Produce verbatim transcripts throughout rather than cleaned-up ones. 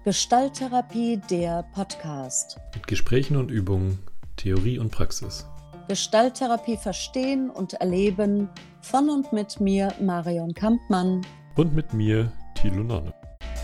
Gestalttherapie, der Podcast. Mit Gesprächen und Übungen, Theorie und Praxis. Gestalttherapie verstehen und erleben von und mit mir, Marion Kampmann. Und mit mir, Thilo Nonne.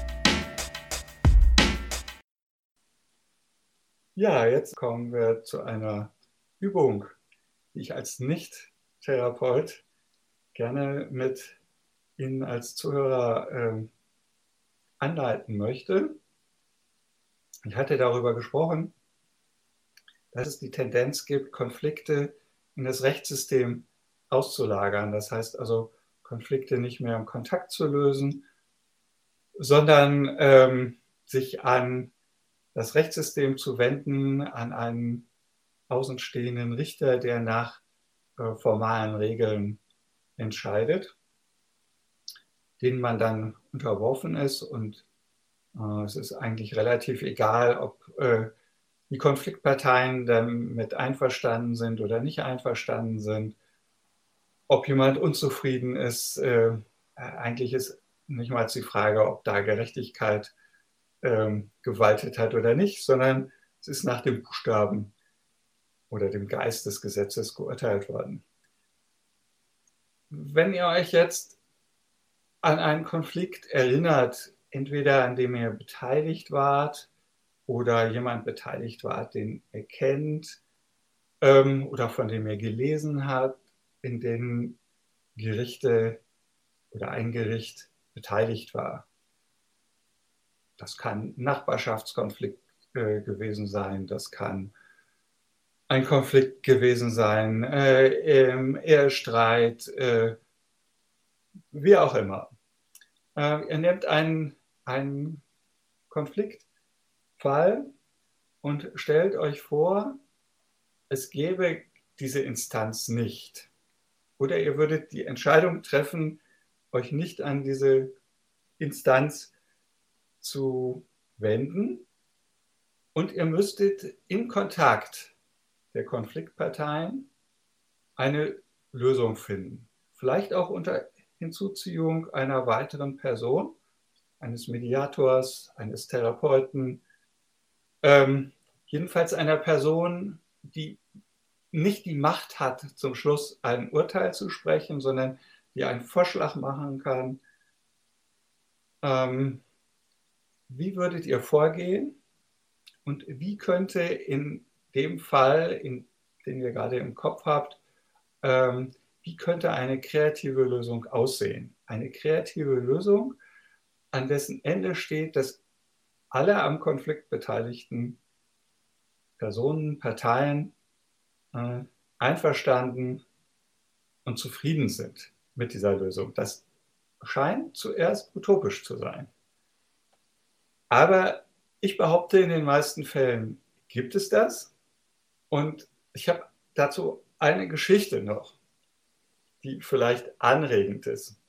Ja, jetzt kommen wir zu einer Übung, die ich als Nicht-Therapeut gerne mit Ihnen als Zuhörer äh, anleiten möchte. Ich hatte darüber gesprochen, dass es die Tendenz gibt, Konflikte in das Rechtssystem auszulagern. Das heißt also, Konflikte nicht mehr im Kontakt zu lösen, sondern ähm, sich an das Rechtssystem zu wenden, an einen außenstehenden Richter, der nach äh, formalen Regeln entscheidet, denen man dann unterworfen ist. Und äh, es ist eigentlich relativ egal, ob äh, die Konfliktparteien damit einverstanden sind oder nicht einverstanden sind, ob jemand unzufrieden ist. Äh, eigentlich ist nicht mal die Frage, ob da Gerechtigkeit äh, gewaltet hat oder nicht, sondern es ist nach dem Buchstaben oder dem Geist des Gesetzes geurteilt worden. Wenn ihr euch jetzt an einen Konflikt erinnert, entweder an dem ihr beteiligt wart oder jemand beteiligt wart, den ihr kennt ähm, oder von dem ihr gelesen habt, in denen Gerichte oder ein Gericht beteiligt war. Das kann ein Nachbarschaftskonflikt äh, gewesen sein, das kann ein Konflikt gewesen sein, äh, im Ehestreit, äh, wie auch immer. Äh, ihr nehmt einen, einen Konfliktfall und stellt euch vor, es gäbe diese Instanz nicht. Oder ihr würdet die Entscheidung treffen, euch nicht an diese Instanz zu wenden. Und ihr müsstet im Kontakt der Konfliktparteien eine Lösung finden. Vielleicht auch unter Hinzuziehung einer weiteren Person, eines Mediators, eines Therapeuten, ähm, jedenfalls einer Person, die nicht die Macht hat, zum Schluss ein Urteil zu sprechen, sondern die einen Vorschlag machen kann. Ähm, wie würdet ihr vorgehen und wie könnte in dem Fall, in, den ihr gerade im Kopf habt, ähm, wie könnte eine kreative Lösung aussehen? Eine kreative Lösung, an dessen Ende steht, dass alle am Konflikt beteiligten Personen, Parteien äh, einverstanden und zufrieden sind mit dieser Lösung. Das scheint zuerst utopisch zu sein. Aber ich behaupte, in den meisten Fällen gibt es das. Und ich habe dazu eine Geschichte noch, die vielleicht anregend ist.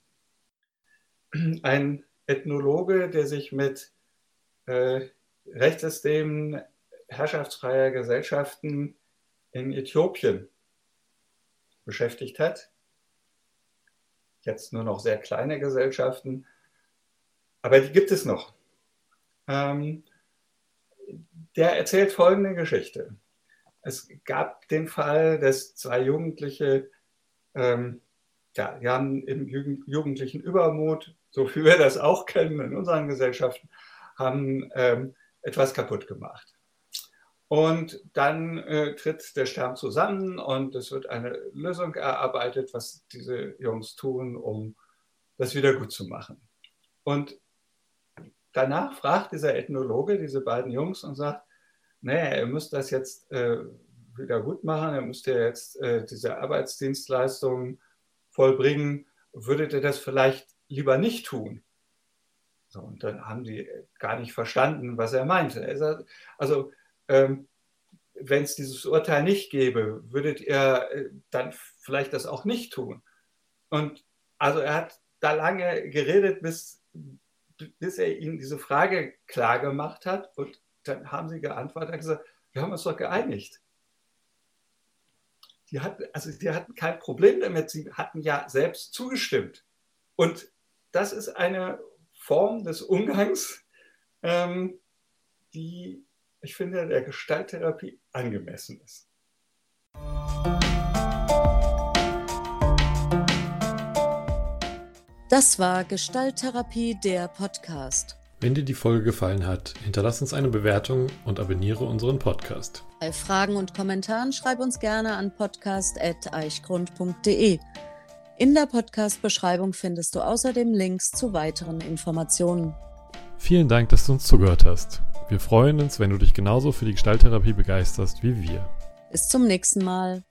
Ein Ethnologe, der sich mit äh, Rechtssystemen herrschaftsfreier Gesellschaften in Äthiopien beschäftigt hat. Jetzt nur noch sehr kleine Gesellschaften, aber die gibt es noch. Ähm, der erzählt folgende Geschichte. Es gab den Fall, dass zwei Jugendliche, ähm, ja, die haben im jugendlichen Übermut, so wie wir das auch kennen in unseren Gesellschaften, haben ähm, etwas kaputt gemacht. Und dann äh, tritt der Stamm zusammen und es wird eine Lösung erarbeitet, was diese Jungs tun, um das wieder gut zu machen. Und danach fragt dieser Ethnologe diese beiden Jungs und sagt, naja, ihr müsst das jetzt äh, wieder gut machen, ihr müsst ja jetzt äh, diese Arbeitsdienstleistungen vollbringen, würdet ihr das vielleicht lieber nicht tun? So, und dann haben die gar nicht verstanden, was er meinte. Er sagt, also, ähm, wenn es dieses Urteil nicht gäbe, würdet ihr äh, dann vielleicht das auch nicht tun. Und also er hat da lange geredet, bis, bis er ihnen diese Frage klar gemacht hat. Und dann haben sie geantwortet und gesagt, wir haben uns doch geeinigt. Die hatten, also die hatten kein Problem damit, sie hatten ja selbst zugestimmt. Und das ist eine Form des Umgangs, ähm, die, ich finde, der Gestalttherapie angemessen ist. Das war Gestalttherapie, der Podcast. Wenn dir die Folge gefallen hat, hinterlass uns eine Bewertung und abonniere unseren Podcast. Bei Fragen und Kommentaren schreib uns gerne an podcast at eichgrund punkt de. In der Podcast-Beschreibung findest du außerdem Links zu weiteren Informationen. Vielen Dank, dass du uns zugehört hast. Wir freuen uns, wenn du dich genauso für die Gestalttherapie begeisterst wie wir. Bis zum nächsten Mal.